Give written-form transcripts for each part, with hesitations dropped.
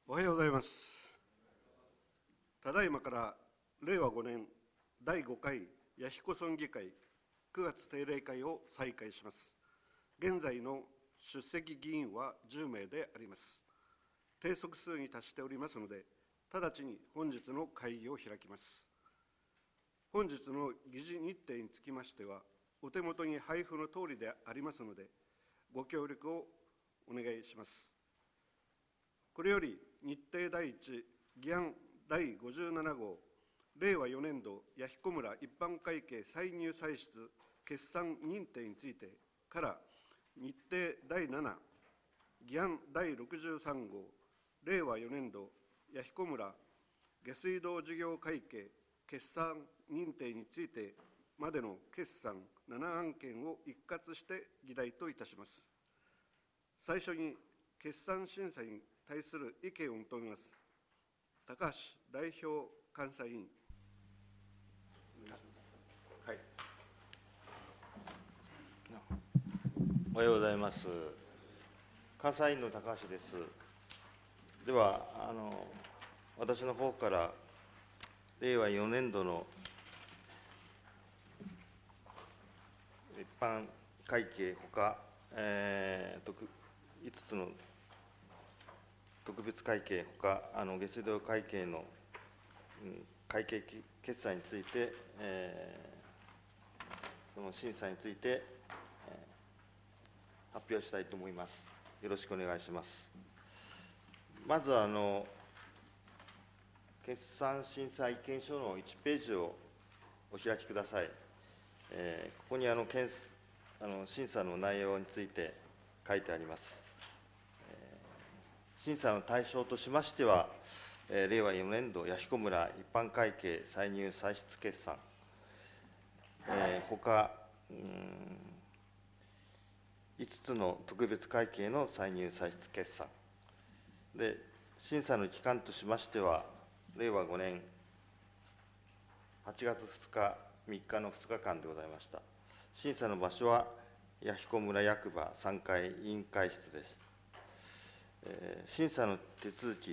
おはようございます。ただいまから令和5年第5回弥彦村議会9月定例会を再開します。現在の出席議員は10名であります。定則数に達しておりますので、直ちに本日の会議を開きます。本日の議事日程につきましては、お手元に配布の通りでありますので、ご協力をお願いします。これより日程第1議案第57号令和4年度弥彦村一般会計歳入歳出決算認定についてから日程第7議案第63号令和4年度弥彦村下水道事業会計決算認定についてまでの決算7案件を一括して議題といたします。最初に決算審査に対する意見を求めます。高橋代表監査委員。 はい。おはようございます。監査委員の高橋です。では、私の方から令和4年度の一般会計ほか、5つの特別会計ほか下水道会計の会計決算について、その審査について、発表したいと思います。よろしくお願いします。まず決算審査意見書の1ページをお開きください。ここに審査の内容について書いてあります。審査の対象としましては、令和4年度弥彦村一般会計歳入歳出決算、ほか5つの特別会計の歳入歳出決算で、審査の期間としましては、令和5年8月2日、3日の2日間でございました。審査の場所は弥彦村役場3階委員会室です。審査の手続き、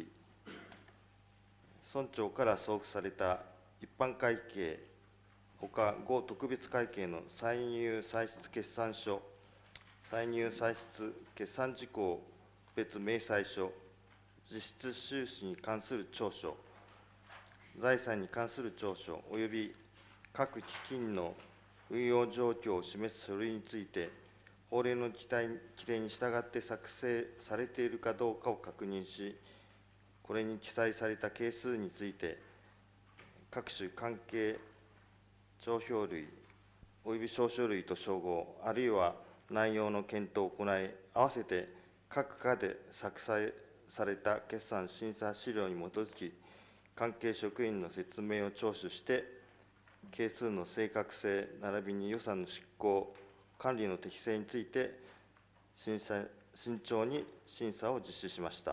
村長から送付された一般会計ほか5特別会計の歳入歳出決算書、歳入歳出決算事項別明細書、実質収支に関する調書、財産に関する調書および各基金の運用状況を示す書類について、法令の規定に従って作成されているかどうかを確認し、これに記載された係数について、各種関係帳票類および証書類と照合、あるいは内容の検討を行い、合わせて各課で作成された決算審査資料に基づき、関係職員の説明を聴取して、係数の正確性並びに予算の執行、管理の適正について慎重に審査を実施しました。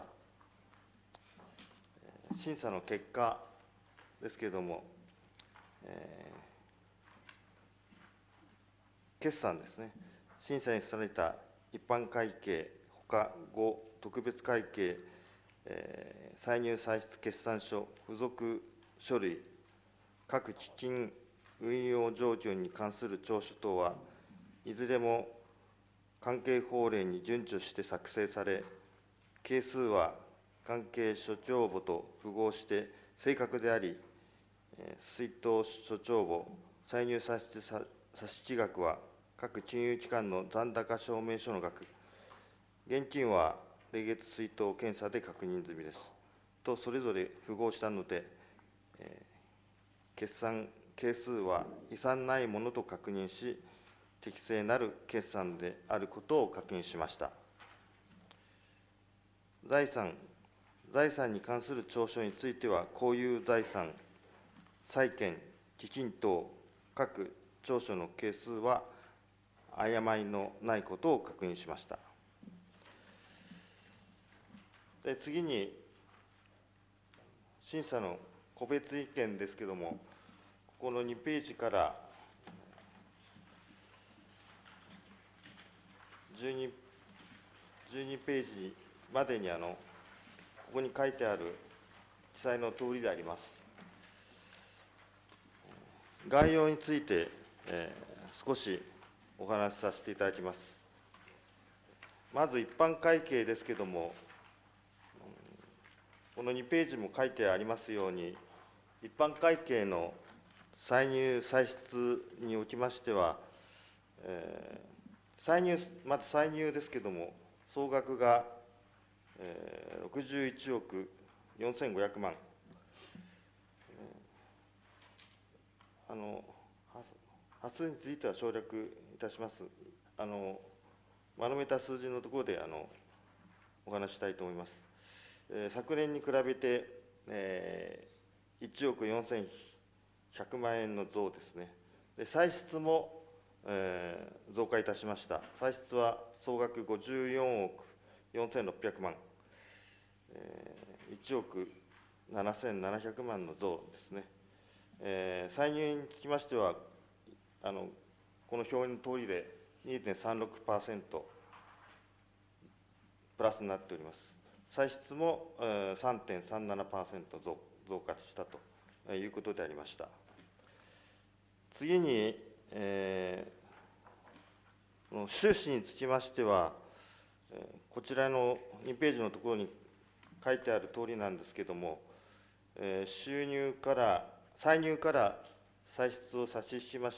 審査の結果ですけれども、決算ですね、審査にされた一般会計ほか5特別会計、歳入歳出決算書付属書類、各基金運用状況に関する調書等はいずれも関係法令に準拠して作成され、係数は関係所長簿と符合して正確であり、出納所長簿、歳入歳出差し額は各金融機関の残高証明書の額、現金は例月出納検査で確認済みです。と、それぞれ符合したので、決算係数は遺産ないものと確認し、適正なる決算であることを確認しました。財産に関する調書については、公有財産、債権、基金等、各調書の係数は誤りのないことを確認しました。で、次に、審査の個別意見ですけれども、ここの2ページから12ページまでにこに書いてある記載の通りであります。概要について、少しお話しさせていただきます。まず一般会計ですけれども、この2ページも書いてありますように、一般会計の歳入歳出におきましては、まず歳入ですけれども、総額が、61億4500万。発数については省略いたします。まとめた数字のところでお話ししたいと思います。昨年に比べて、1億4100万円の増ですね。で歳出も、増加いたしました。歳出は総額54億4600万、1億7700万の増ですね。歳入につきましては、この表の通りで 2.36% プラスになっております。歳出も 3.37% 増加したということでありました。次に、収支につきましては、こちらの2ページのところに書いてある通りなんですけれども、歳入から歳出を差し引きました、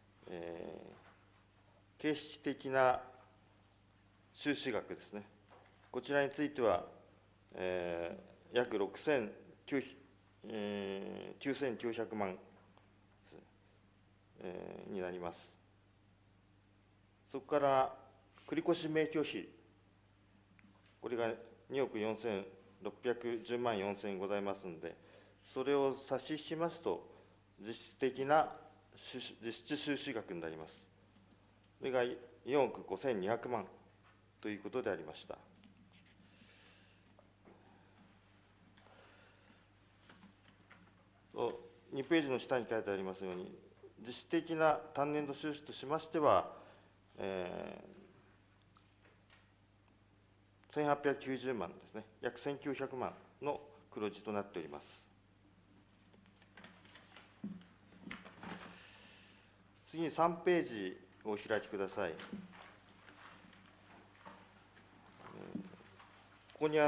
形式的な収支額ですね。こちらについては、約9900万、になります。そこから繰越名挙費、これが2億4610万4000円ございますので、それを差し引きますと、実質的な実質収支額になります。それが4億5200万ということでありました。2ページの下に書いてありますように、実質的な単年度収支としましては、1890万ですね、約1900万の黒字となっております。次に3ページをお開きください。ここに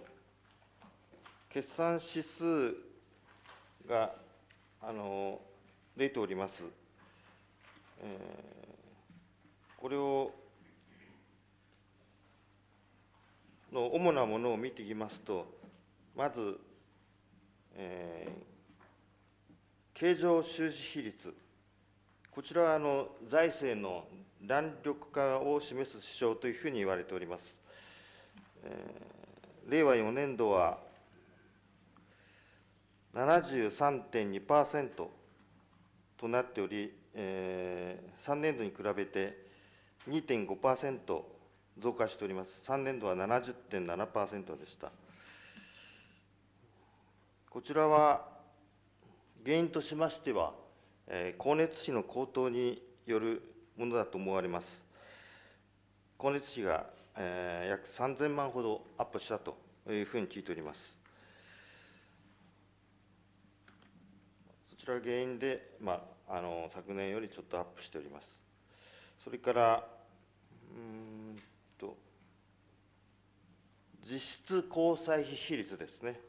決算指数が出ております。これを主なものを見ていきますと、まず、経常収支比率、こちらは財政の弾力化を示す指標というふうに言われております。令和4年度は 73.2% となっており、3年度に比べて 2.5% 増加しております。3年度は 70.7% でした。こちらは原因としましては、光熱費の高騰によるものだと思われます。光熱費が、約3000万ほどアップしたというふうに聞いております。そちらが原因で、昨年よりちょっとアップしております。それから実質交際費比率ですね。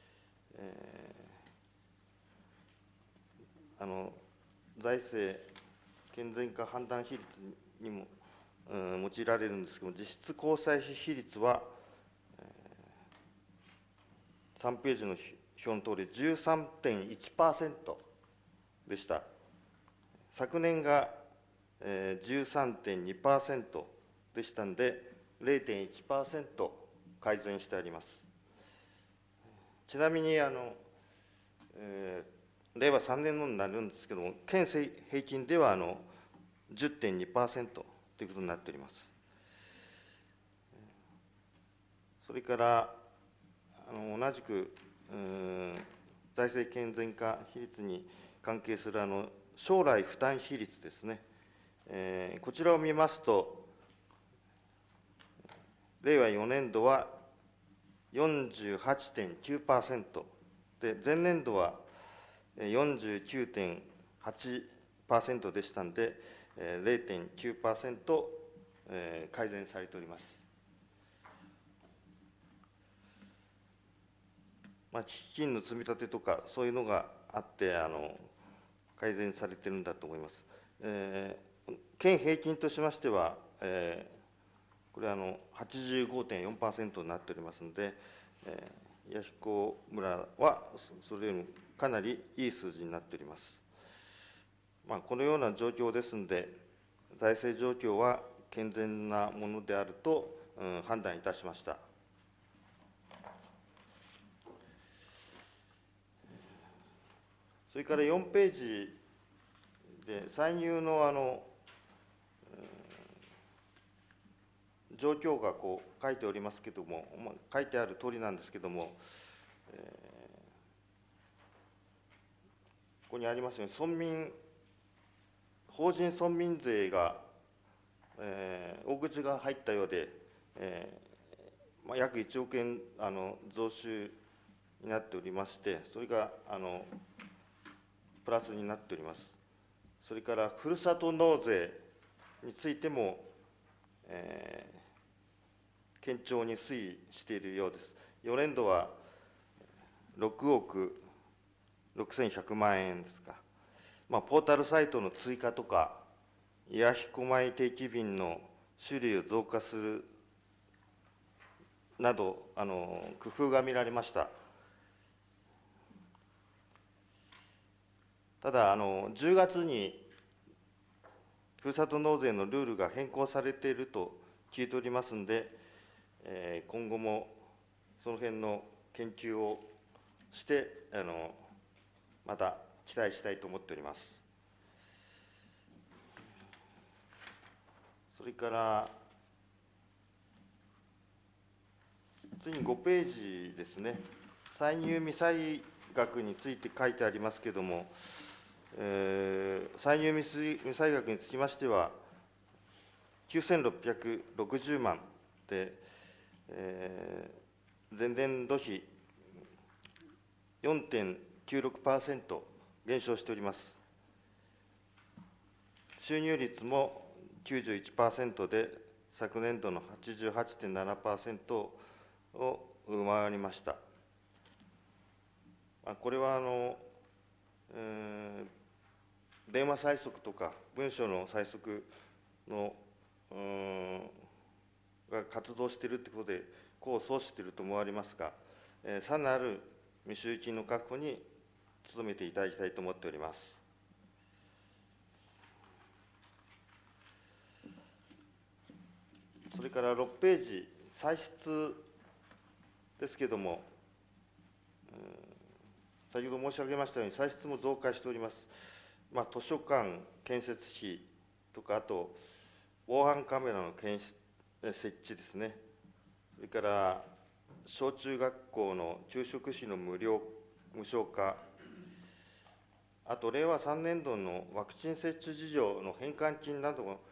財政健全化判断比率にも、用いられるんですけども、実質交際費比率は、3ページの表のとおり 13.1% でした。昨年が、13.2% でしたので、0.1% 改善してあります。ちなみに令和3年のになるんですけども、県平均では10.2% ということになっております。それから同じく財政健全化比率に関係する将来負担比率ですね。こちらを見ますと、令和4年度は 48.9% で、前年度は 49.8% でしたので、0.9% 改善されております。基金の積み立てとか、そういうのがあって、改善されているんだと思います。県平均としましては、これは85.4% になっておりますので、弥彦村はそれよりもかなりいい数字になっております。このような状況ですので、財政状況は健全なものであると、判断いたしました。それから4ページで、歳入の状況がこう書いておりますけれども、書いてある通りなんですけれども、ここにありますように、法人村民税が、大口が入ったようで、約1億円増収になっておりまして、それがプラスになっております。それからふるさと納税についても、堅調に推移しているようです。4年度は6億6100万円ですか。ポータルサイトの追加とか、弥彦米定期便の種類を増加するなど、工夫が見られました。ただ、10月にふるさと納税のルールが変更されていると聞いておりますので、今後もその辺の研究をして、また期待したいと思っております。それから、次に5ページですね、歳入未済額について書いてありますけれども、歳入未済額につきましては、9660万で、前年度比 4.96% 減少しております。収入率も 91% で、昨年度の 88.7% を上回りました。これは電話催促とか文書の催促のが活動しているということで、功を奏していると思われますが、さらなる未収金の確保に努めていただきたいと思っております。それから6ページ、歳出ですけれども、先ほど申し上げましたように、歳出も増加しております。図書館建設費とか、あと防犯カメラの設置ですね、それから小中学校の給食費の無償化、あと令和3年度のワクチン接種事業の返還金なども、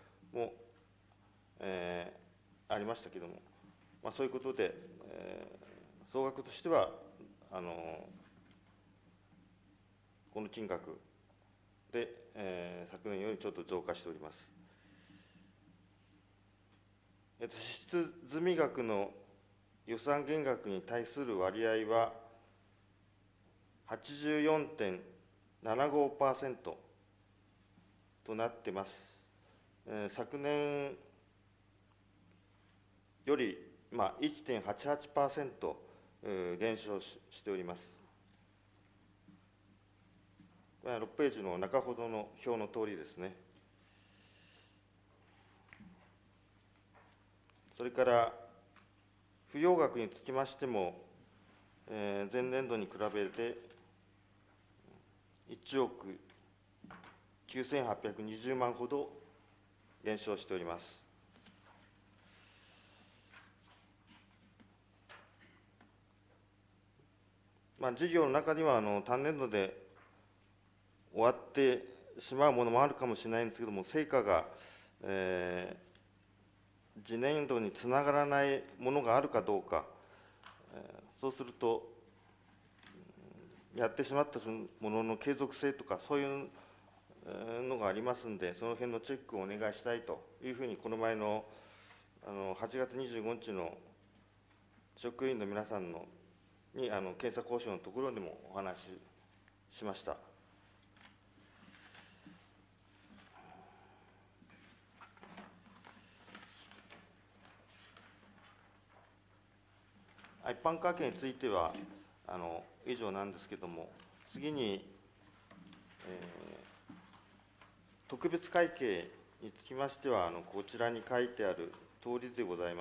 ありましたけれども、そういうことで、総額としてはこの金額で、昨年よりちょっと増加しております。支出済額の予算減額に対する割合は 84.75% となっています。昨年より、1.88% 減少しております。6ページの中ほどの表のとおりですね。それから、不用額につきましても、前年度に比べて1億9820万ほど減少しております。事業の中には単年度で終わってしまうものもあるかもしれないんですけれども、成果が、次年度につながらないものがあるかどうか、 そうすると、やってしまったものの継続性とか、そういうのがありますんで、その辺のチェックをお願いしたいというふうに、この前の8月25日の職員の皆さんに検査交渉のところでもお話ししました。一般会計については以上なんですけれども、次に、特別会計につきましては、こちらに書いてある通りでございます。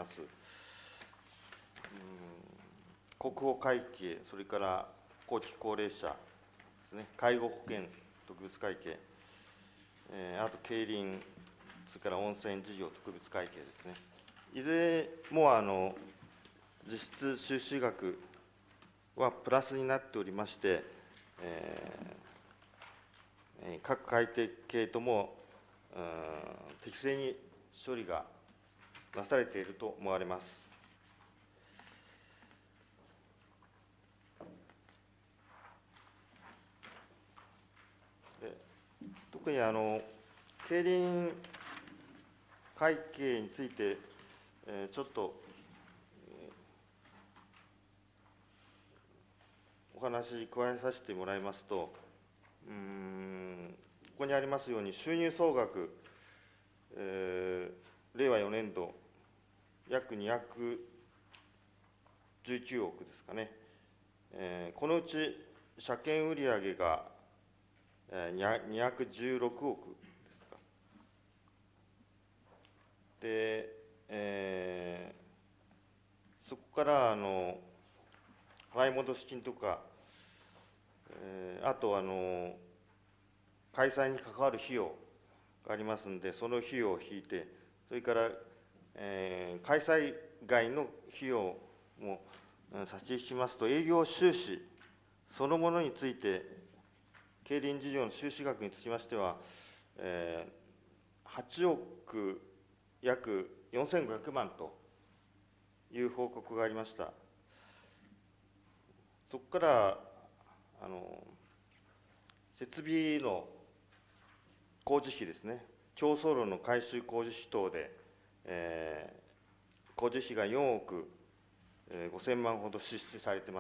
国保会計、それから後期高齢者ですね、介護保険特別会計、あと競輪、それから温泉事業特別会計ですね。いずれも実質収支額はプラスになっておりまして、各会計とも適正に処理がなされていると思われます。特に競輪会計について、ちょっとお話加えさせてもらいますと、ここにありますように、収入総額、令和4年度、約219億ですかね、このうち車検売上が216億ですか。で、そこから払い戻し金とか、あと開催に関わる費用がありますので、その費用を引いて、それから、開催外の費用も差し引きますと、営業収支そのものについて、競輪事業の収支額につきましては、8億約4500万という報告がありました。そこから設備の工事費ですね、競走路の改修工事費等で、工事費が4億5000万ほど支出されています。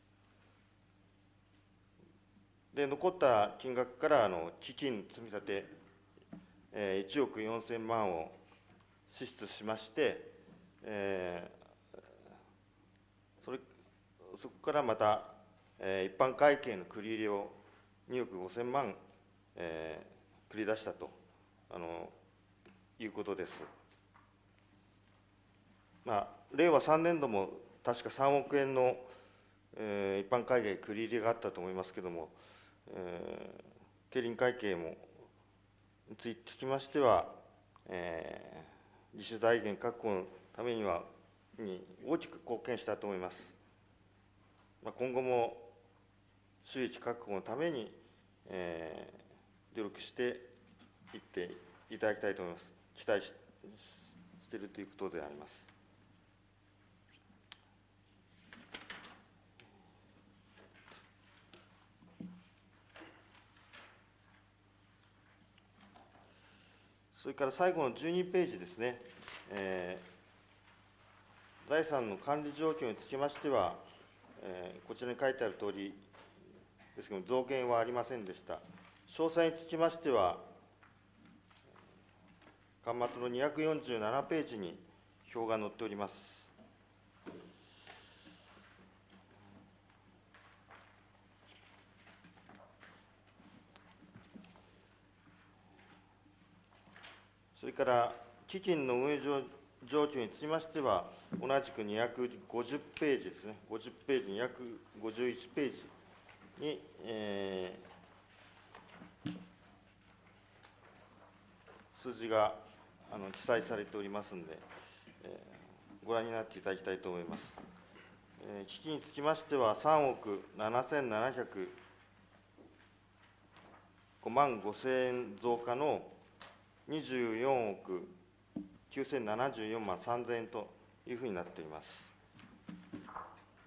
で、残った金額から基金積み立て、1億4000万を支出しまして、そこからまた、一般会計の繰り入れを2億5000万、繰り出したということです。令和3年度も確か3億円の、一般会計繰り入れがあったと思いますけれども、競輪会計もにつきましては、自主財源確保のために大きく貢献したと思います。今後も収益確保のために、努力していっていただきたいと思います。期待しているということであります。それから最後の12ページですね、財産の管理状況につきましては、こちらに書いてあるとおりですけども、増減はありませんでした。詳細につきましては、巻末の247ページに表が載っております。それから、基金の運営状況につきましては、同じく250ページですね、50ページ、251ページに、数字が記載されておりますので、ご覧になっていただきたいと思います。基金につきましては、3億7705万5000円増加の24億9074万3000円というふうになっています。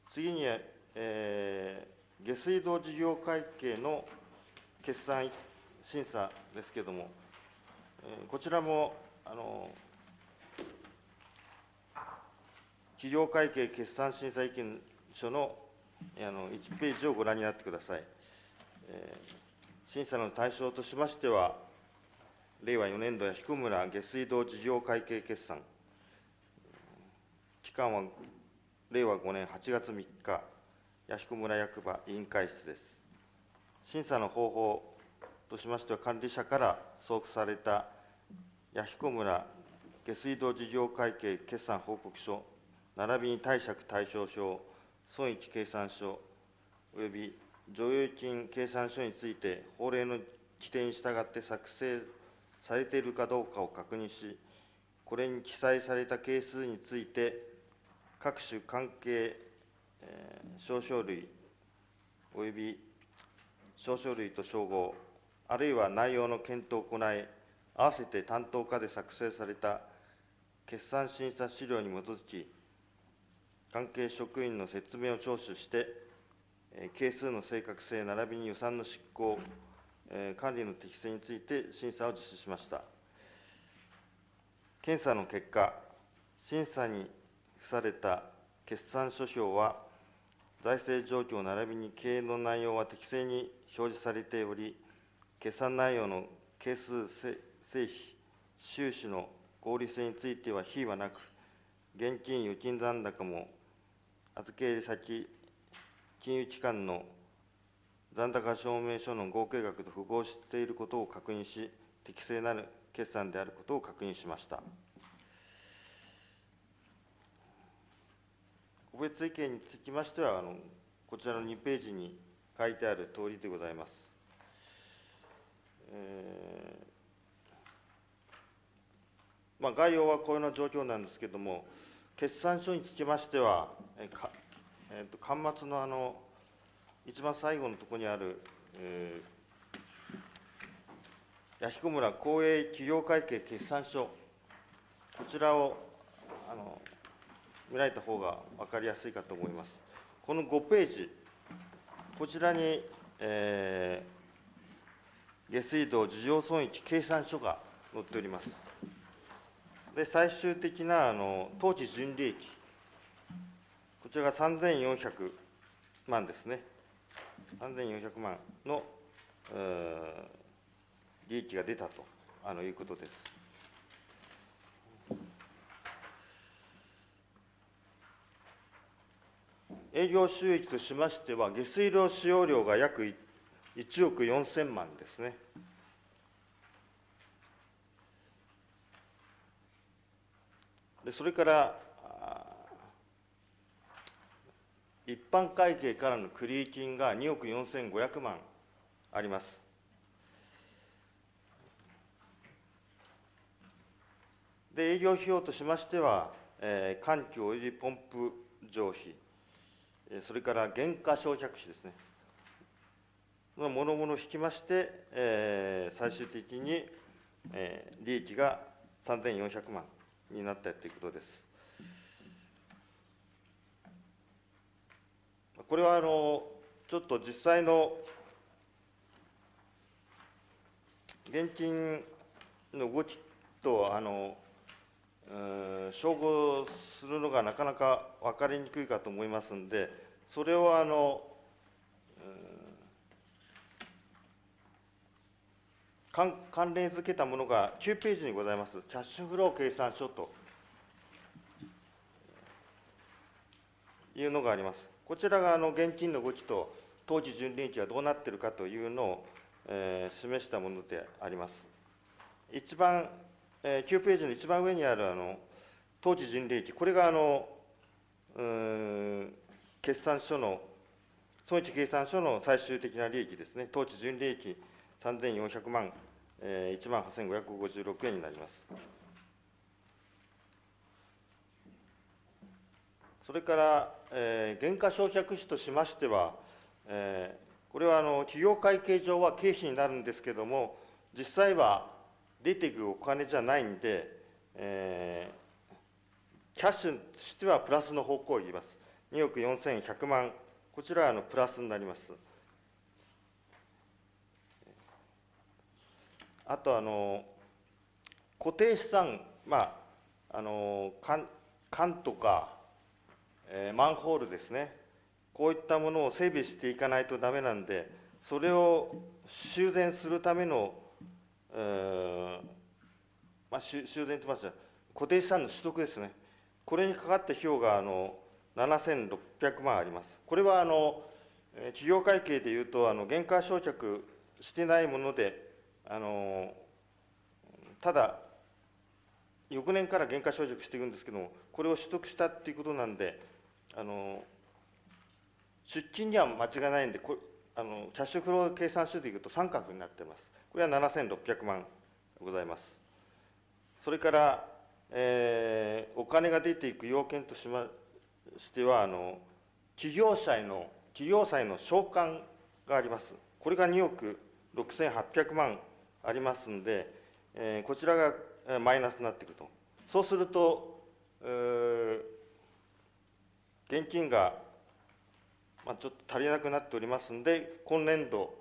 次に、下水道事業会計の決算審査ですけれども、こちらも事業会計決算審査意見書の1ページをご覧になってください。審査の対象としましては、令和4年度や彦村下水道事業会計決算、期間は令和5年8月3日、弥彦村役場委員会室です。審査の方法としましては、管理者から送付された弥彦村下水道事業会計決算報告書、並びに貸借対照書、損益計算書、および剰余金計算書について、法令の規定に従って作成されているかどうかを確認し、これに記載された係数について、各種関係証書類および証書類と照合、あるいは内容の検討を行い、合わせて担当課で作成された決算審査資料に基づき、関係職員の説明を聴取して、係数の正確性並びに予算の執行、管理の適正について審査を実施しました。検査の結果、審査に付された決算書表は、財政状況並びに経営の内容は適正に表示されており、決算内容の係数成否、収支の合理性については非はなく、現金預金残高も預け入れ先金融機関の残高証明書の合計額と符合していることを確認し、適正なる決算であることを確認しました。個別意見につきましては、こちらの2ページに書いてあるとおりでございます。概要はこのような状況なんですけれども、決算書につきましては、巻末の一番最後のところにある、弥彦村公営企業会計決算書、こちらを見られた方が分かりやすいかと思います。この5ページ、こちらに、下水道事業損益計算書が載っております。で、最終的な当期純利益、こちらが3400万ですね。3400万の利益が出たということです。営業収益としましては、下水道使用量が約1億4000万ですね。でそれから一般会計からの繰入金が2億4500万あります。で営業費用としましては、換気およびポンプ場費、それから原価償却費ですね、のものを引きまして、最終的に、利益が3400万になったということです。これはちょっと実際の現金の動きと照合するのがなかなか分かりにくいかと思いますので、それを関連付けたものが9ページにございます、キャッシュフロー計算書というのがあります。こちらが現金の動きと当期純利益がどうなっているかというのを、示したものであります。一番、9ページの一番上にある当期純利益、これが決算書の、損益計算書の最終的な利益ですね。当期純利益3400万、18,556円になります。それから、原価償却費としましては、これは企業会計上は経費になるんですけれども、実際は出ていくお金じゃないんで、キャッシュとしてはプラスの方向を言います。 2億4100万、こちらはプラスになります。あと固定資産、管とか、マンホールですね、こういったものを整備していかないとダメなんで、それを修繕するための、修繕と言いますか、固定資産の取得ですね、これにかかった費用が7600万あります。これは企業会計でいうと、減価償却してないもので、ただ、翌年から減価償却していくんですけども、これを取得したっていうことなんで、出金には間違いないんで、キャッシュフロー計算書でいうと三角になっています。これは7600万ございます。それから、お金が出ていく要件としましては、企業債の償還があります。これが2億6800万ありますので、こちらがマイナスになっていくと。そうすると、現金がちょっと足りなくなっておりますので、今年度、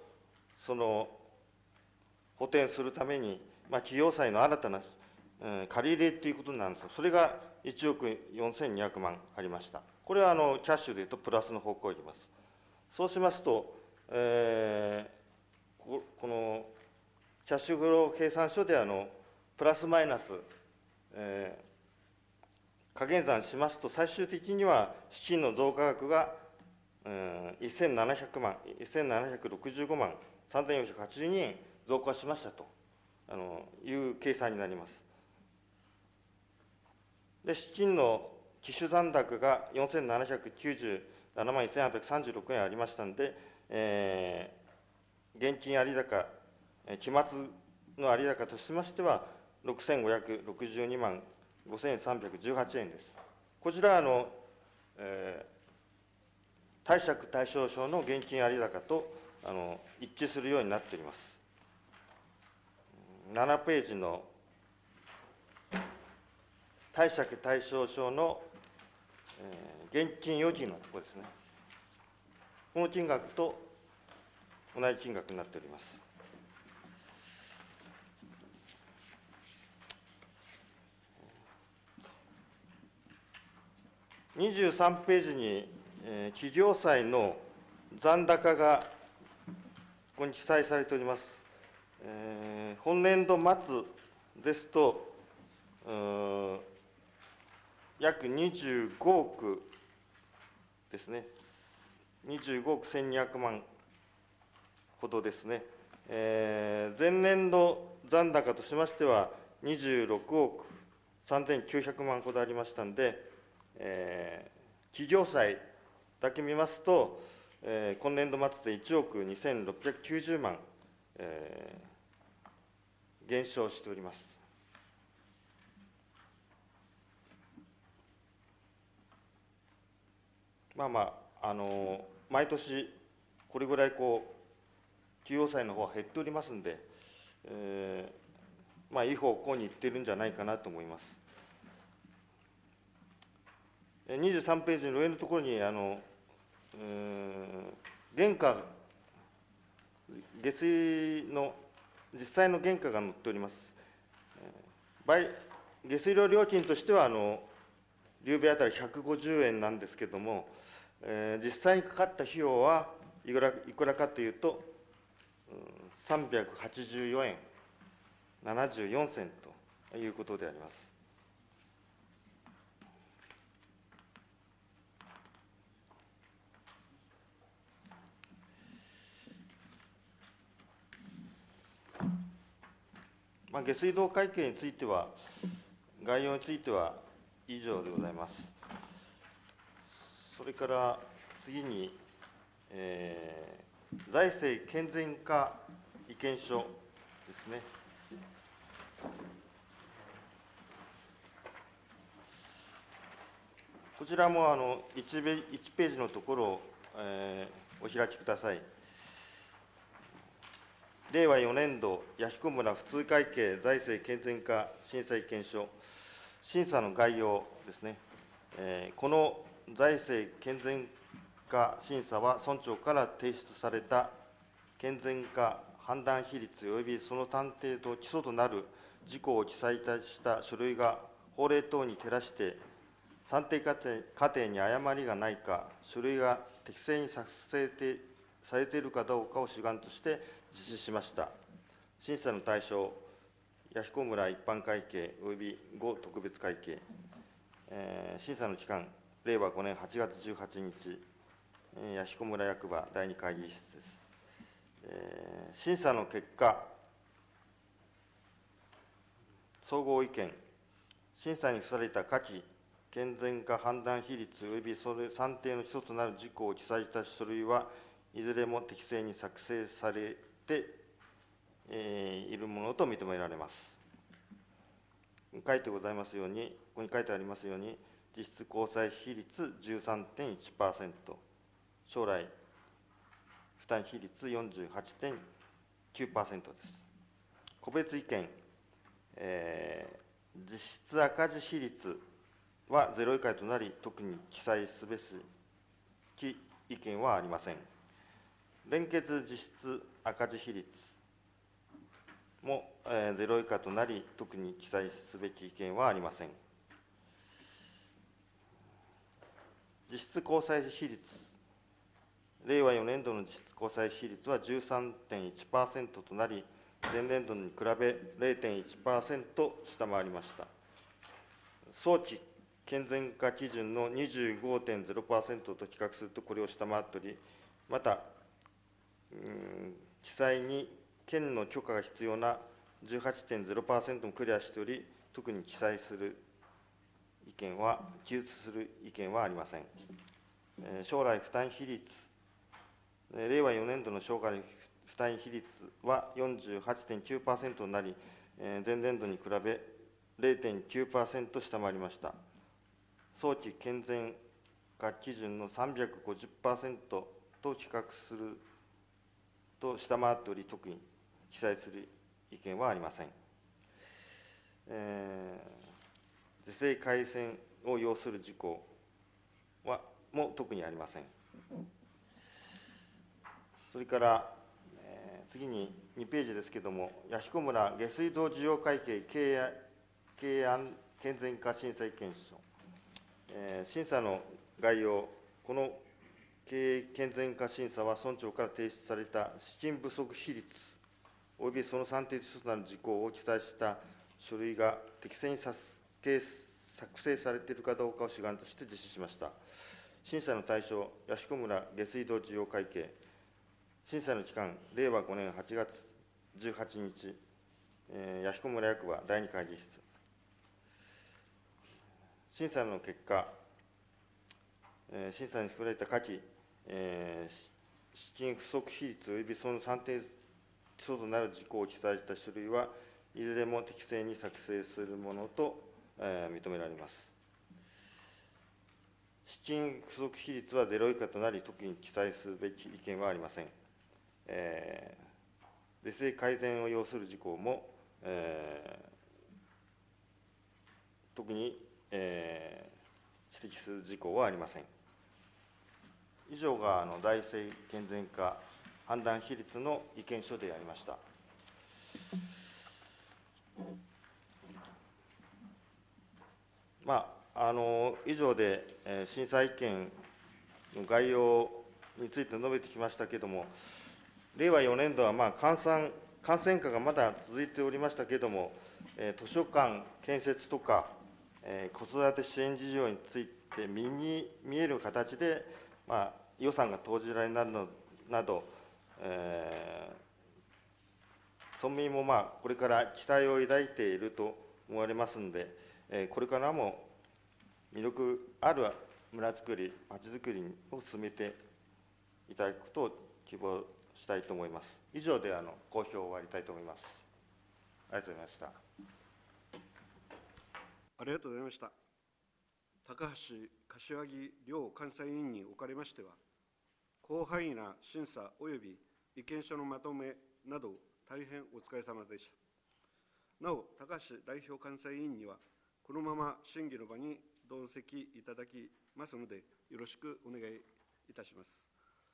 補填するために、企業債の新たな借り入れということなんですが、それが1億4200万ありました。これはキャッシュでいうとプラスの方向に行きます。そうしますと、このキャッシュフロー計算書でプラスマイナス、加減算しますと、最終的には資金の増加額が1765万3482円増加しましたという計算になります。で、資金の期首残高が4797万1836円ありましたので、現金有高、期末の有高としましては、6562万5318円です。こちらは貸借対照書の現金有高と一致するようになっております。7ページの貸借対照書の、現金預金のところですね。この金額と同じ金額になっております。23ページに、企業債の残高がここに記載されております。本年度末ですと、約25億ですね、25億1200万ほどですね。前年度残高としましては、26億3900万ほどありましたんで、企業債だけ見ますと、今年度末で1億2690万、減少しております。毎年、これぐらい企業債の方は減っておりますんで、いい方向にいっているんじゃないかなと思います。23ページの上のところに、原価、下水の実際の原価が載っております。下水料料金としては、流米あたり150円なんですけれども、実際にかかった費用はいくらかというと、384円74銭ということであります。下水道会計については、概要については以上でございます。それから次に、財政健全化意見書ですね。こちらも1ページのところを、お開きください。令和4年度弥彦村普通会計財政健全化審査意見書、審査の概要ですね。この財政健全化審査は、村長から提出された健全化判断比率及びその探偵と基礎となる事項を記載いたした書類が法令等に照らして、算定過程に誤りがないか、書類が適正に作成されているかどうかを主眼として実施しました。審査の対象、弥彦村一般会計及び5特別会計、審査の期間、令和5年8月18日、弥彦村役場第2会議室です。審査の結果、総合意見、審査に付された下記健全化判断比率及びそれ算定の基礎となる事項を記載した書類はいずれも適正に作成されているものと認められます。書いてございますように、ここに書いてありますように、実質交際比率 13.1%、将来負担比率 48.9% です。個別意見、実質赤字比率は0以下となり、特に記載すべき意見はありません。連結実質赤字比率も0以下となり、特に記載すべき意見はありません。実質交際比率、令和4年度の実質交際比率は 13.1% となり、前年度に比べ 0.1% 下回りました。早期健全化基準の 25.0% と比較するとこれを下回っており、また、記載に県の許可が必要な 18.0% もクリアしており、特に記述する意見はありません。将来負担比率、令和4年度の将来負担比率は 48.9% となり、前年度に比べ 0.9% 下回りました。早期健全化基準の 350% と比較すると下回っており、特に記載する意見はありません。是正改正を要する事項も特にありません。それから、次に2ページですけれども、弥彦村下水道事業会計経営健全化審査意見書、審査の概要、この経営健全化審査は村長から提出された資金不足比率およびその算定基礎となる事項を記載した書類が適正に作成されているかどうかを主眼として実施しました。審査の対象、弥彦村下水道事業会計、審査の期間、令和5年8月18日、弥彦村役場第2会議室。審査の結果、審査に含まれた下記、資金不足比率及びその算定基礎となる事項を記載した書類はいずれも適正に作成するものと、認められます。資金不足比率は0以下となり、特に記載すべき意見はありません。是正改善を要する事項も、特に、指摘する事項はありません。以上が財政健全化判断比率の意見書でありました。以上で、審査意見の概要について述べてきましたけれども、令和4年度は感染禍がまだ続いておりましたけれども、図書館建設とか、子育て支援事業について目に見える形で、予算が投じられるなど、村民もこれから期待を抱いていると思われますので、これからも魅力ある村づくり、町づくりを進めていただくことを希望したいと思います。以上で講評を終わりたいと思います。ありがとうございました。 ありがとうございました。高橋柏木両監査委員におかれましては、広範囲な審査及び意見書のまとめなど、大変お疲れ様でした。なお、高橋代表監査委員には、このまま審議の場に同席いただきますので、よろしくお願いいたします。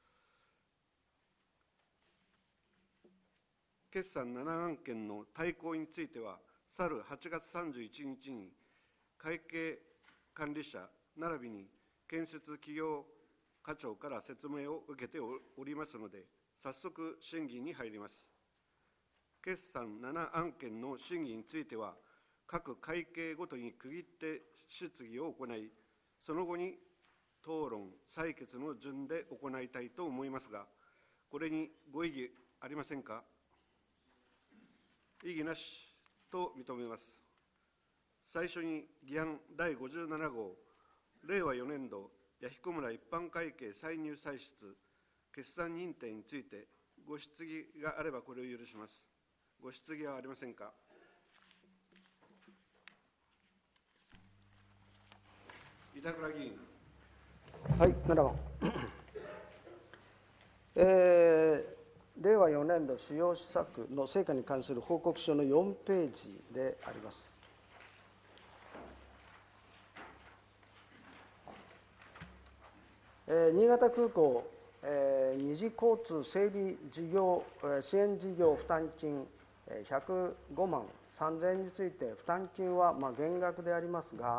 決算7案件の大綱については、去る8月31日に会計管理者並びに建設企業課長から説明を受けておりますので、早速審議に入ります。決算7案件の審議については、各会計ごとに区切って質疑を行い、その後に討論、採決の順で行いたいと思いますが、これにご異議ありませんか。異議なしと認めます。最初に議案第57号、令和4年度弥彦村一般会計歳入歳出決算認定について、ご質疑があればこれを許します。ご質疑はありませんか。板倉議員。 はい、7番。令和4年度主要施策の成果に関する報告書の4ページであります。新潟空港二次交通整備事業支援事業負担金105万3000円について、負担金は減額でありますが、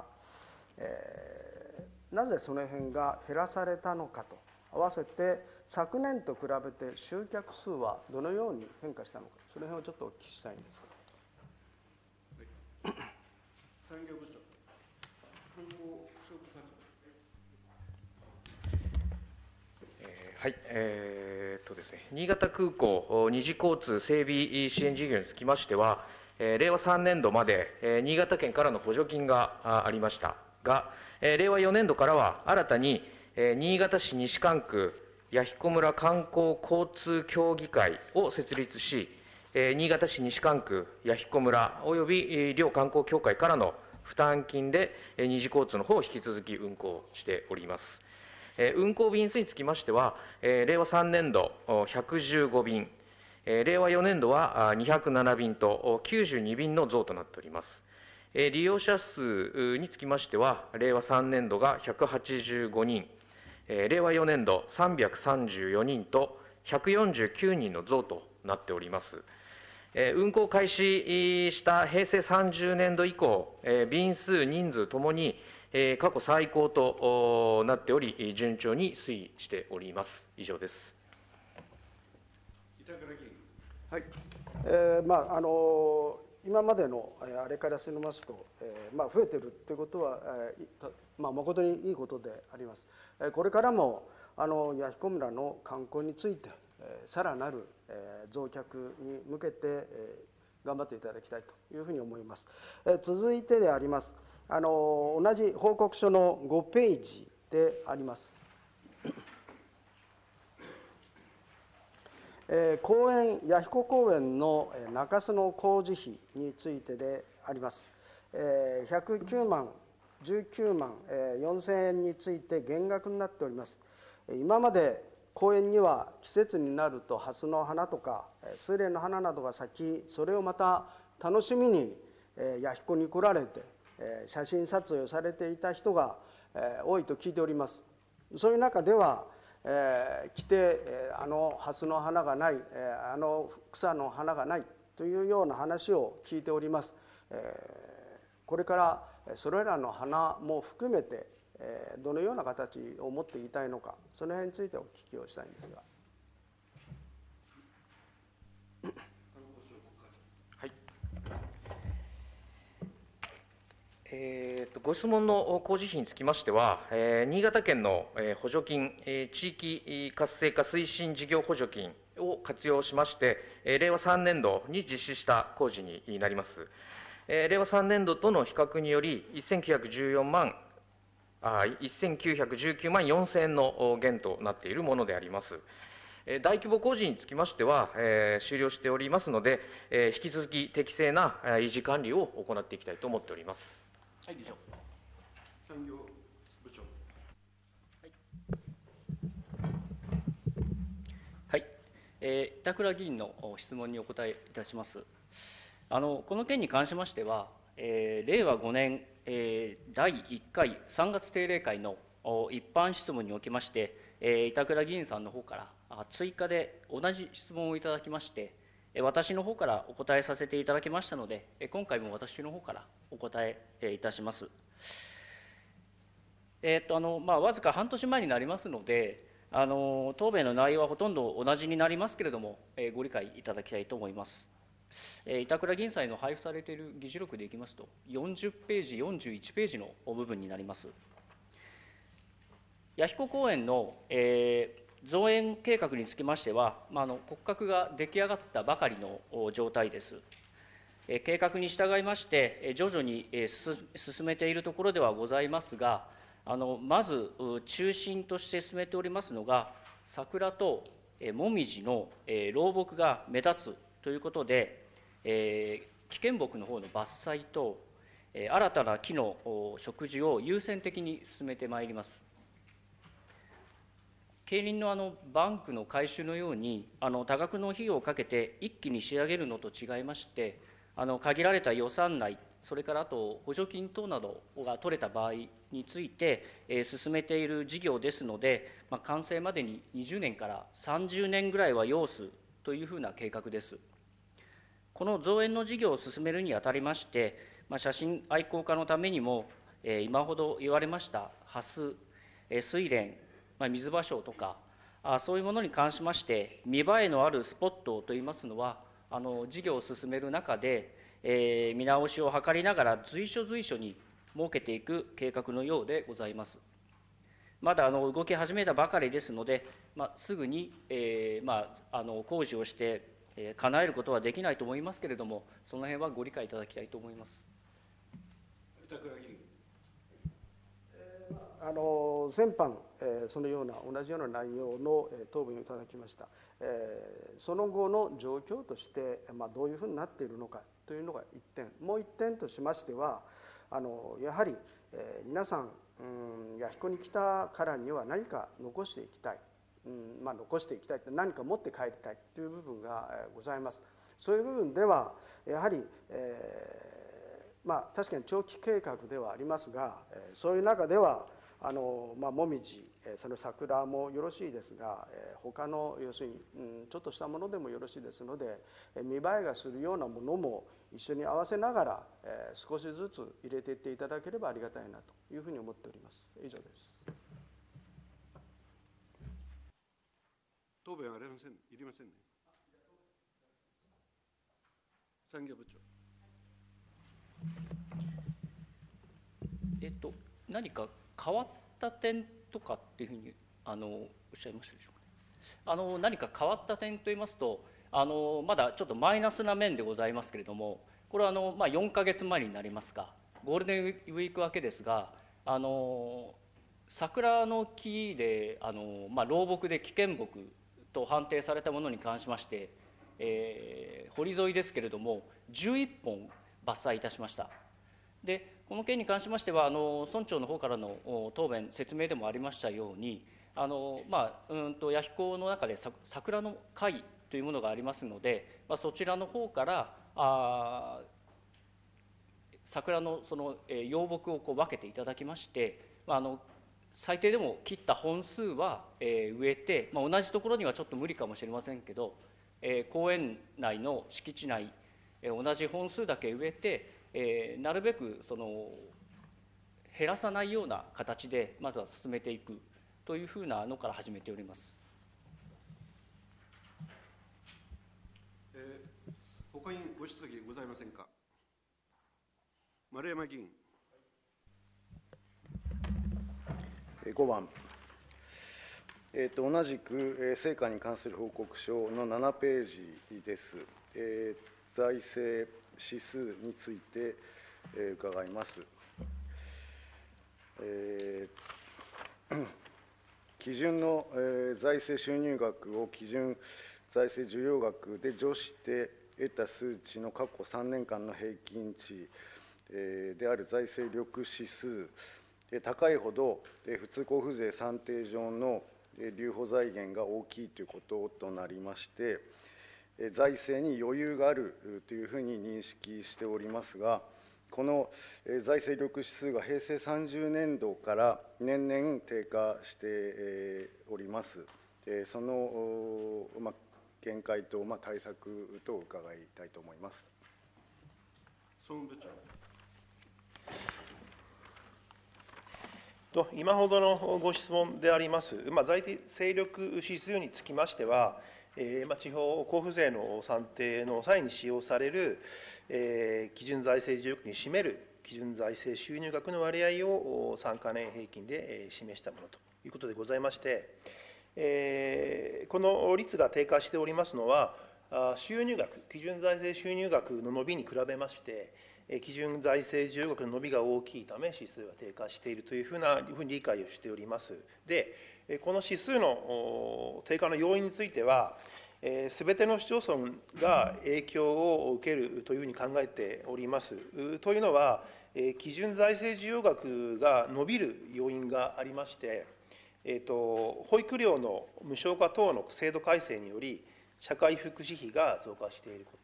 なぜその辺が減らされたのかと、合わせて昨年と比べて集客数はどのように変化したのか、その辺をちょっとお聞きしたいんです。 産業部長、観光商工課長。 はい、ですね、新潟空港二次交通整備支援事業につきましては、令和3年度まで新潟県からの補助金がありましたが、令和4年度からは新たに新潟市西蒲区弥彦村観光交通協議会を設立し、新潟市西蒲区弥彦村および両観光協会からの負担金で二次交通の方を引き続き運行しております。運行便数につきましては、令和3年度115便、令和4年度は207便と92便の増となっております。利用者数につきましては、令和3年度が185人、令和4年度334人と149人の増となっております。運行開始した平成30年度以降、便数、人数ともに過去最高となっており、順調に推移しております。以上です。 はい、今までのあれからしますと、増えているということは、誠にいいことであります。これからも弥彦村の観光について、さらなる増客に向けて頑張っていただきたいというふうに思います。続いてであります。同じ報告書の5ページであります。公園、弥彦公園の中洲の工事費についてであります。109万、19万4000円について減額になっております。今まで公園には季節になると蓮の花とかスイレンの花などが咲き、それをまた楽しみに弥彦に来られて写真撮影をされていた人が多いと聞いております。そういう中では来て蓮の花がない、草の花がないというような話を聞いております。これからそれらの花も含めてどのような形を持っていたいのか、その辺についてお聞きをしたいんですが。 ご質問の工事費につきましては、新潟県の補助金、地域活性化推進事業補助金を活用しまして、令和3年度に実施した工事になります。令和3年度との比較により、1919万4000円の減となっているものであります。大規模工事につきましては、終了しておりますので、引き続き適正な維持管理を行っていきたいと思っております。はい、以上。 産業部長。 はい、板倉議員の質問にお答えいたします。この件に関しましては、令和5年、第1回3月定例会の一般質問におきまして、板倉議員さんの方から追加で同じ質問をいただきまして、私の方からお答えさせていただきましたので、今回も私の方からお答えいたします。わずか半年前になりますので、答弁の内容はほとんど同じになりますけれども、ご理解いただきたいと思います。板倉議員さんへの配布されている議事録でいきますと、40ページ、41ページの部分になります。弥彦公園の、造園計画につきましては、骨格が出来上がったばかりの状態です。計画に従いまして、徐々に進めているところではございますが、まず中心として進めておりますのが、桜ともみじの老木が目立つということで、危険木の方の伐採と、新たな木の植樹を優先的に進めてまいります。競輪のバンクの改修のように、多額の費用をかけて一気に仕上げるのと違いまして、限られた予算内、それからあと補助金等などが取れた場合について、進めている事業ですので、完成までに20年から30年ぐらいは要すというふうな計画です。この造園の事業を進めるにあたりまして、写真愛好家のためにも、今ほど言われましたハス、睡蓮、水芭蕉とか、そういうものに関しまして、見栄えのあるスポットといいますのは、事業を進める中で、見直しを図りながら随所随所に設けていく計画のようでございます。まだ動き始めたばかりですので、すぐに、工事をして、叶えることはできないと思いますけれども、その辺はご理解いただきたいと思います。 板倉議員。 先般、そのような同じような内容の答弁をいただきました。その後の状況として、どういうふうになっているのかというのが一点、もう一点としましては、やはり、皆さん、弥彦に来たからには何か残していきたい、残していきたいって何か持って帰りたいという部分がございます。そういう部分ではやはり、確かに長期計画ではありますが、そういう中ではもみじ、その桜もよろしいですが、他の要するに、ちょっとしたものでもよろしいですので、見栄えがするようなものも一緒に合わせながら、少しずつ入れていっていただければありがたいなというふうに思っております。以上です。 答弁ありません、いりませんね。産業部長。 何か変わった点とかっていうふうにおっしゃいましたでしょうかね。何か変わった点といいますと、まだちょっとマイナスな面でございますけれども、これは4ヶ月前になりますか、ゴールデンウィーク明けですが、桜の木で老木で危険木と判定されたものに関しまして、堀沿いですけれども11本伐採いたしました。でこの件に関しましては村長の方からの答弁説明でもありましたように弥彦の中で桜の会というものがありますので、そちらの方から桜のその養木を分けていただきまして、最低でも切った本数は植えて、同じところにはちょっと無理かもしれませんけど、公園内の敷地内同じ本数だけ植えて、なるべく減らさないような形でまずは進めていくというふうなのから始めております。 他にご質疑ございませんか。丸山議員。 5番、同じく成果に関する報告書の7ページです。財政指数について伺います。基準の財政収入額を基準財政需要額で除して得た数値の過去3年間の平均値である財政力指数、高いほど普通交付税算定上の留保財源が大きいということとなりまして、財政に余裕があるというふうに認識しておりますが、 この財政力指数が平成30年度から年々低下しております。その見解と対策と伺いたいと思います。 総務部長。 今ほどのご質問であります、財政力指数につきましては、地方交付税の算定の際に使用される、基準財政需要額に占める基準財政収入額の割合を3か年平均で示したものということでございまして、この率が低下しておりますのは、収入額、基準財政収入額の伸びに比べまして、基準財政需要額の伸びが大きいため、指数が低下しているというふうに理解をしております。で、この指数の低下の要因については、すべての市町村が影響を受けるというふうに考えております。というのは、基準財政需要額が伸びる要因がありまして、保育料の無償化等の制度改正により、社会福祉費が増加していること、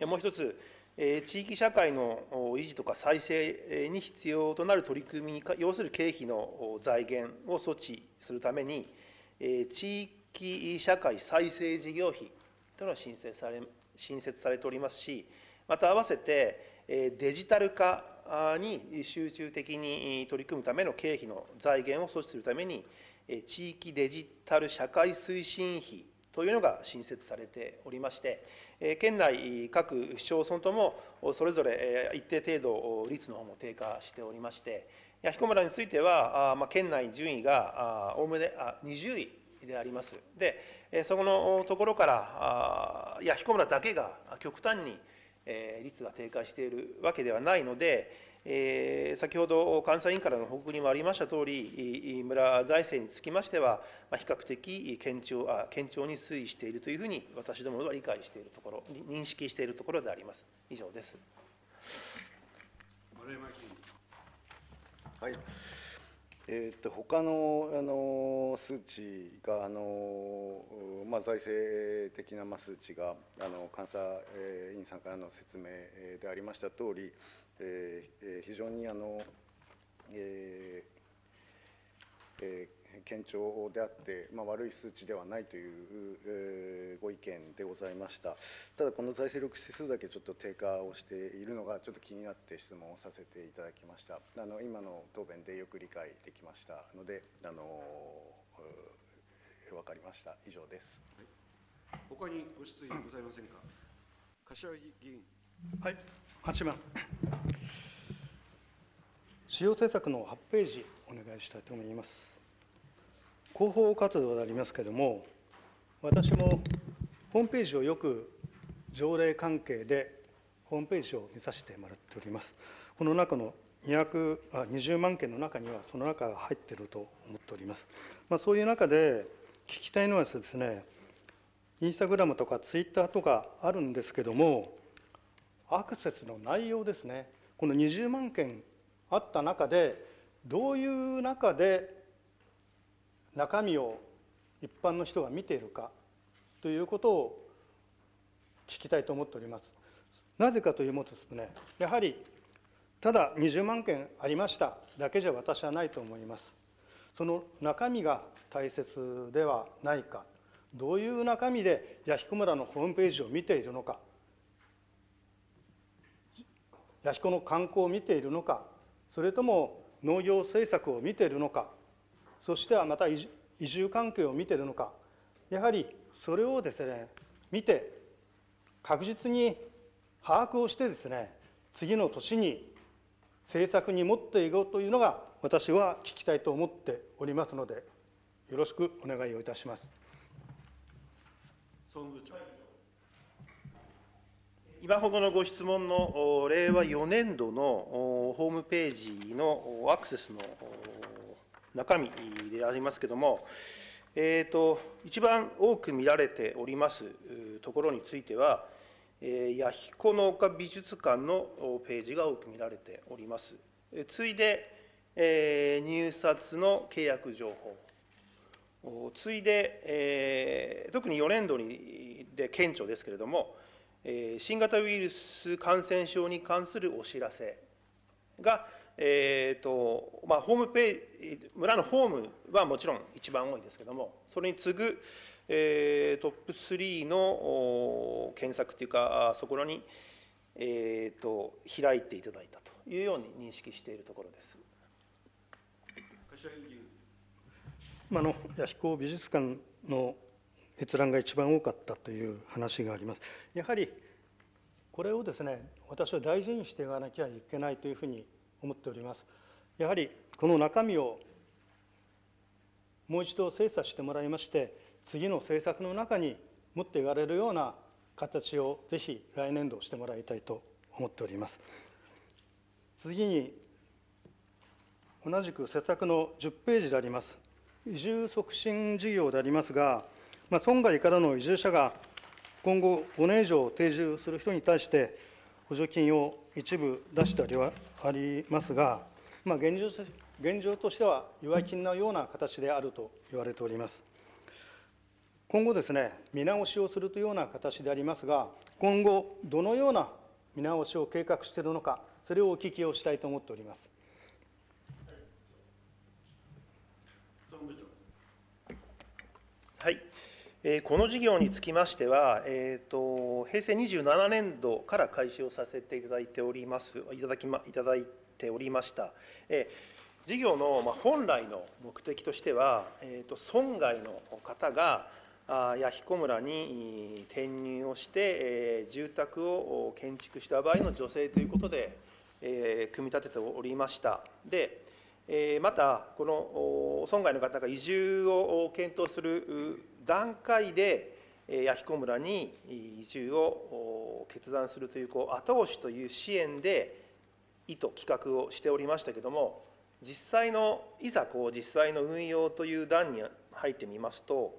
もう一つ、地域社会の維持とか再生に必要となる取り組みに要する経費の財源を措置するために、地域社会再生事業費というのが新設されておりますし、また合わせてデジタル化に集中的に取り組むための経費の財源を措置するために、地域デジタル社会推進費というのが新設されておりまして、県内各市町村ともそれぞれ一定程度率の方も低下しておりまして、弥彦村については、県内順位がおおむね20位であります。で、そこのところから弥彦村だけが極端に率が低下しているわけではないので、先ほど監査委員からの報告にもありましたとおり、村財政につきましては、比較的堅調に推移しているというふうに、私どもは理解しているところ、認識しているところであります。以上です。 丸山議員。 はい。他の数値が財政的な数値が監査委員さんからの説明でありましたとおり、非常に堅調であって、悪い数値ではないというご意見でございました。ただ、この財政力指数だけちょっと低下をしているのがちょっと気になって質問をさせていただきました。今の答弁でよく理解できましたので、分かりました。以上です。 はい、他にご質疑ございませんか。柏木議員。 はい、8番。使用政策の8ページお願いしたいと思います。広報活動でありますけれども、私もホームページをよく条例関係でホームページを見させてもらっております。この中の20万件の中にはその中が入っていると思っております。そういう中で聞きたいのはですね、インスタグラムとかツイッターとかあるんですけども、アクセスの内容ですね、この20万件あった中で、どういう中で中身を一般の人が見ているかということを聞きたいと思っております。なぜかというとですね、やはりただ20万件ありましただけじゃ私はないと思います。その中身が大切ではないか、どういう中身で弥彦村のホームページを見ているのか、弥彦の観光を見ているのか、それとも農業政策を見ているのか、そしてはまた移住関係を見ているのか、やはりそれをですね、見て確実に把握をしてですね、次の年に政策に持っていこうというのが私は聞きたいと思っておりますので、よろしくお願いをいたします。 総務部長。 今ほどのご質問の令和4年度のホームページのアクセスの中身でありますけれども、一番多く見られておりますところについては、弥彦農家美術館のページが多く見られております。次いで、入札の契約情報、次いで、特に4年度で顕著ですけれども、 新型ウイルス感染症に関するお知らせが、ホームページ、村のホームはもちろん一番多いですけれども、それに次ぐ、トップ3の検索というか、そこに、開いていただいたというように認識しているところです。 弥彦美術館の閲覧が一番多かったという話があります。やはりこれをですね、私は大事にしていかなきゃいけないというふうに思っております。やはりこの中身をもう一度精査してもらいまして、次の政策の中に持っていかれるような形をぜひ来年度してもらいたいと思っております。次に同じく施策の10ページであります移住促進事業でありますが、村外からの移住者が今後5年以上定住する人に対して補助金を一部出してありますが、現状としては祝い金のような形であると言われております。今後ですね、見直しをするというような形でありますが、今後どのような見直しを計画しているのか、それをお聞きをしたいと思っております。 はい、この事業につきましては、平成27年度から開始をさせていただいておりました。事業の本来の目的としては、村外の方が弥彦村に転入をして、住宅を建築した場合の助成ということで、組み立てておりました。でまた、この村外の方が移住を検討する段階で、弥彦村に移住を決断するという後押しという支援で意図、企画をしておりましたけれども、いざ実際の運用という段に入ってみますと、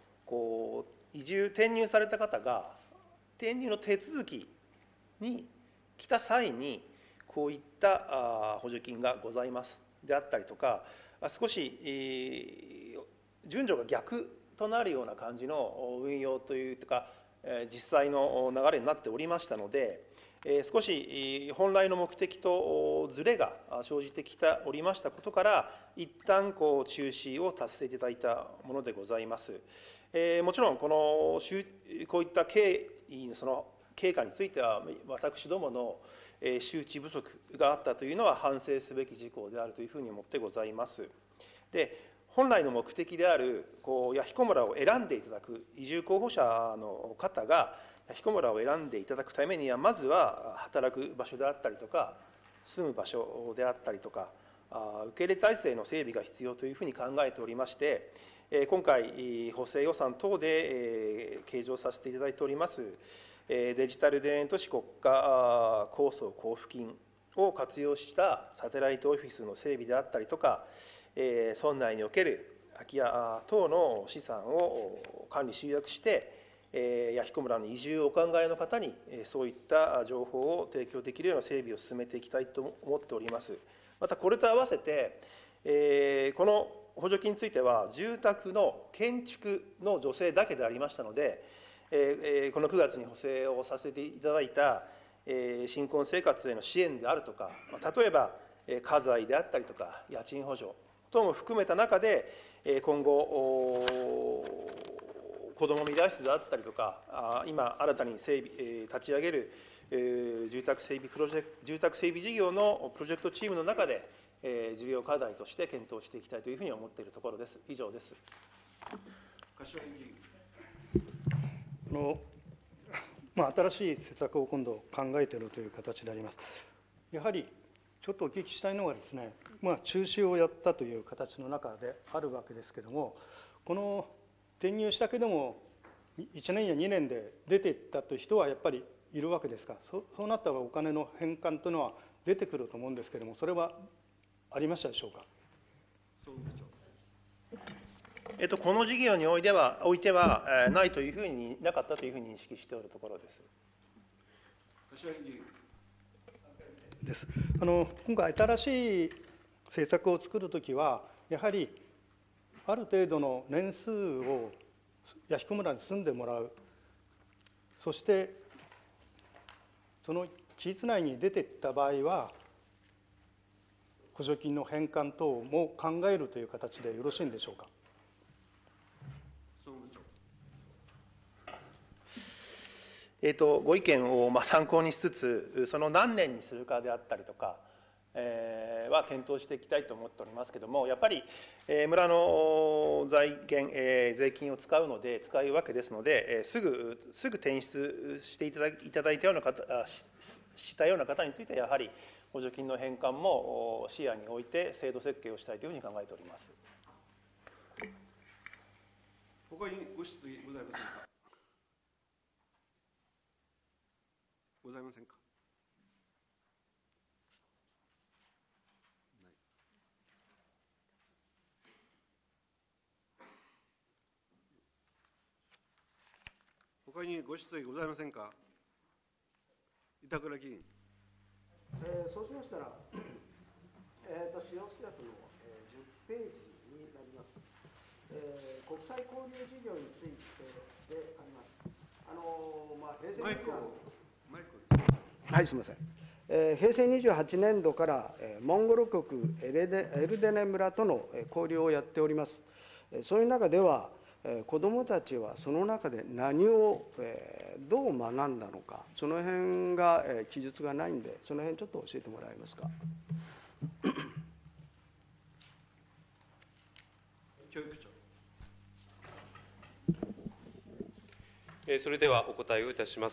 転入された方が転入の手続きに来た際に、こういった補助金がございますであったりとか、少し順序が逆となるような感じの運用というか、実際の流れになっておりましたので、少し本来の目的とずれが生じてきておりましたことから、一旦中止を達成いただいたものでございます。もちろんこういった経過については、私どもの周知不足があったというのは反省すべき事項であるというふうに思ってございます。で、本来の目的である弥彦村を選んでいただく移住候補者の方が弥彦村を選んでいただくためには、まずは働く場所であったりとか、住む場所であったりとか、受け入れ体制の整備が必要というふうに考えておりまして、今回補正予算等で計上させていただいておりますデジタル田園都市国家構想交付金を活用したサテライトオフィスの整備であったりとか、村内における空き家等の資産を管理集約して、弥彦村の移住をお考えの方にそういった情報を提供できるような整備を進めていきたいと思っております。またこれと合わせて、この補助金については住宅の建築の助成だけでありましたので、この9月に補正をさせていただいた新婚生活への支援であるとか、例えば家財であったりとか家賃補助等も含めた中で、今後子ども未来室であったりとか、今新たに立ち上げる住宅整備事業のプロジェクトチームの中で事業課題として検討していきたいというふうに思っているところです。以上です。 柏木議員。 新しい施策を今度考えているという形であります。やはりちょっとお聞きしたいのがですね、中止をやったという形の中であるわけですけれども、この転入したけども1年や2年で出ていったという人はやっぱりいるわけですか。そうなったらお金の返還というのは出てくると思うんですけれども、それはありましたでしょうか。 総務部長。 この事業においてはないというふうになかったというふうに認識しておるところです。 柏木議員。 です。今回新しい政策を作るときはやはりある程度の年数を弥彦村に住んでもらう、そしてその期日内に出ていった場合は、補助金の返還等も考えるという形でよろしいんでしょうか。 総務長。 ご意見を参考にしつつ、その何年にするかであったりとか、は検討していきたいと思っておりますけれども、やっぱり村の財源、税金を使うわけですので、すぐ転出していただいたような方、したような方については、やはり補助金の返還も視野に置いて制度設計をしたいというふうに考えております。 他にご質疑ございませんか。ございませんか。他にご質疑ございませんか。板倉議員。 そうしましたら、使用施策の、10ページになります。国際交流事業についてであります。 マイクをはい、すみません。平成28年度から、モンゴル国エルデネ村との交流をやっております。そういう中では、子どもたちはその中で何をどう学んだのか、その辺が記述がないんで、その辺ちょっと教えてもらえますか。 教育長。 それではお答えをいたします。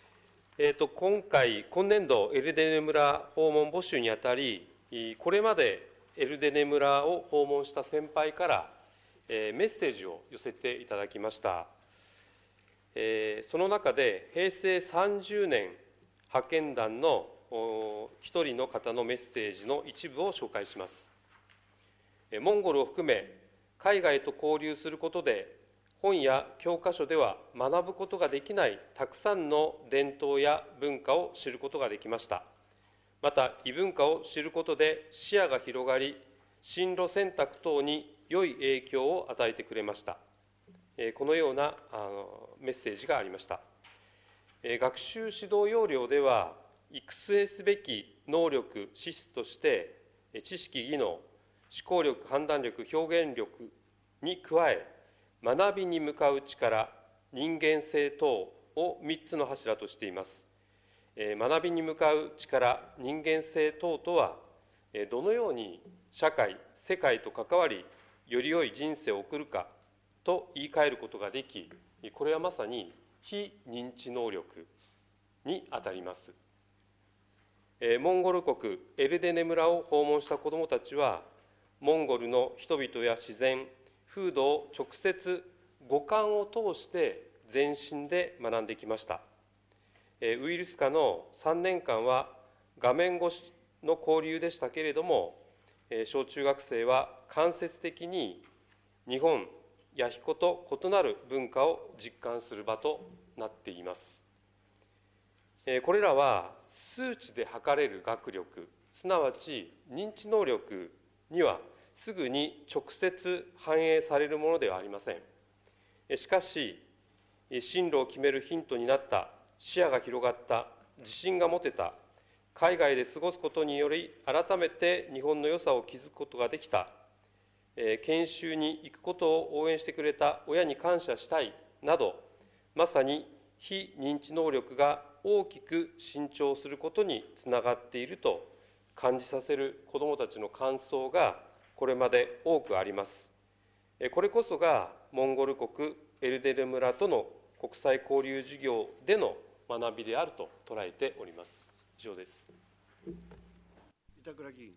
今年度、エルデネ村訪問募集にあたり、これまでエルデネ村を訪問した先輩から、メッセージを寄せていただきました。その中で、平成30年派遣団の一人の方のメッセージの一部を紹介します。モンゴルを含め、海外と交流することで、本や教科書では学ぶことができないたくさんの伝統や文化を知ることができました。また、異文化を知ることで視野が広がり、進路選択等に良い影響を与えてくれました。このようなメッセージがありました。学習指導要領では、育成すべき能力、資質として、知識、技能、思考力、判断力、表現力に加え、学びに向かう力、人間性等を3つの柱としています。学びに向かう力、人間性等とは、どのように社会、世界と関わり、より良い人生を送るかと言い換えることができ、これはまさに非認知能力にあたります。モンゴル国エルデネ村を訪問した子どもたちは、モンゴルの人々や自然、風土を直接五感を通して全身で学んできました。ウイルス下の3年間は画面越しの交流でしたけれども、小中学生は間接的に日本、弥彦と異なる文化を実感する場となっています。これらは数値で測れる学力、すなわち認知能力にはすぐに直接反映されるものではありません。しかし、進路を決めるヒントになった、視野が広がった、自信が持てた、海外で過ごすことにより、改めて日本の良さを築くことができた、研修に行くことを応援してくれた親に感謝したいなど、まさに非認知能力が大きく伸長することにつながっていると感じさせる子どもたちの感想がこれまで多くあります。これこそがモンゴル国エルデネ村との国際交流事業での学びであると捉えております。以上です。 板倉議員。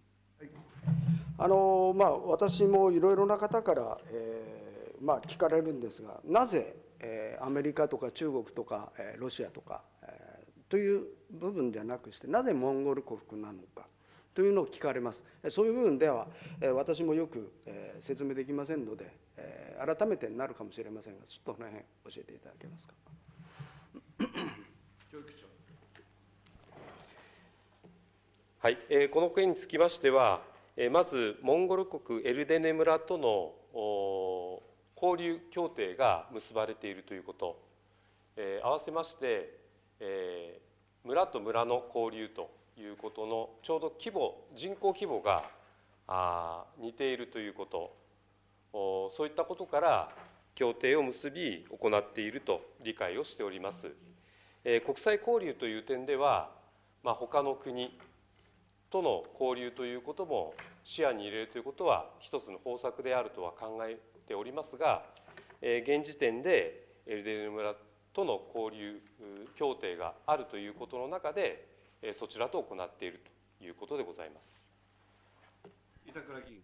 私もいろいろな方から、聞かれるんですが、なぜ、アメリカとか中国とか、ロシアとか、という部分ではなくして、なぜモンゴル国なのかというのを聞かれます。そういう部分では、私もよく、説明できませんので、改めてになるかもしれませんが、ちょっとこの辺教えていただけますか。 教育長。 はい、この件につきましては、まずモンゴル国エルデネ村との交流協定が結ばれているということ、合わせまして、 村と村の交流ということのちょうど人口規模が似ているということ、そういったことから協定を結び行っていると理解をしております。国際交流という点では、他の国との交流ということも視野に入れるということは一つの方策であるとは考えておりますが、現時点でエルデネ村との交流協定があるということの中で、そちらと行っているということでございます。 板倉議員。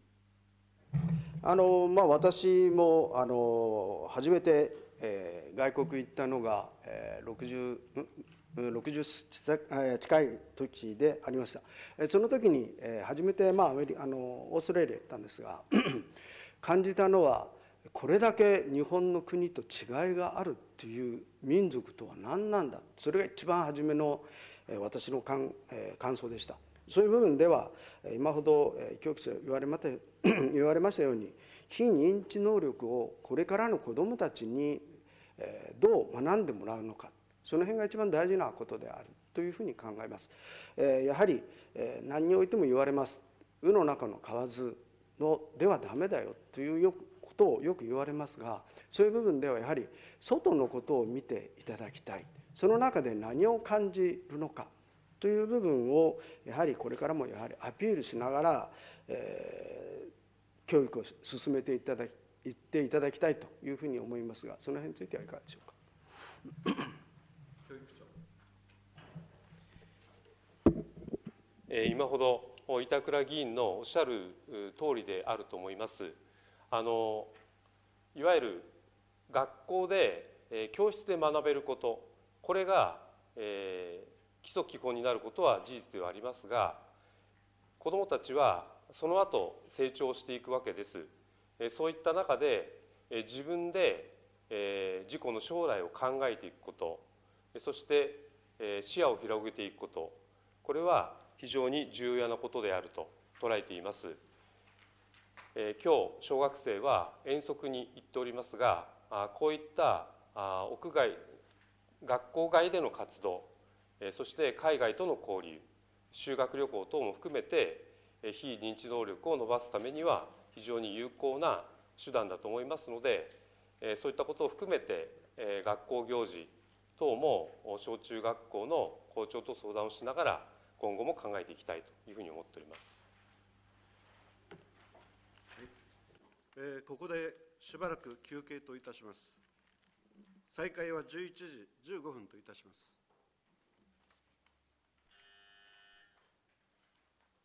私も初めて、外国行ったのが、60近い時でありました。その時に、初めて、オーストラリア行ったんですが感じたのは、これだけ日本の国と違いがあるという民族とは何なんだ、それが一番初めの私の感想でした。そういう部分では今ほど教育者言われましたように、非認知能力をこれからの子どもたちにどう学んでもらうのか、その辺が一番大事なことであるというふうに考えます。やはり何においても言われます。鵜の中の蛙ではダメだよということをよく言われますが、そういう部分ではやはり外のことを見ていただきたい、その中で何を感じるのかという部分をやはりこれからもやはりアピールしながら、教育を進めていっていただきたいというふうに思いますが、その辺についてはいかがでしょうか。 教育長。 今ほど板倉議員のおっしゃる通りであると思います。いわゆる学校で教室で学べること、これが基礎基本になることは事実ではありますが、子どもたちはその後成長していくわけです。そういった中で自分で自己の将来を考えていくこと、そして視野を広げていくこと、これは非常に重要なことであると捉えています。今日小学生は遠足に行っておりますが、こういった屋外、学校外での活動、そして海外との交流、修学旅行等も含めて非認知能力を伸ばすためには非常に有効な手段だと思いますので、そういったことを含めて学校行事等も小中学校の校長と相談をしながら今後も考えていきたいというふうに思っております。 ここでしばらく休憩といたします。再開は11時15分といたします。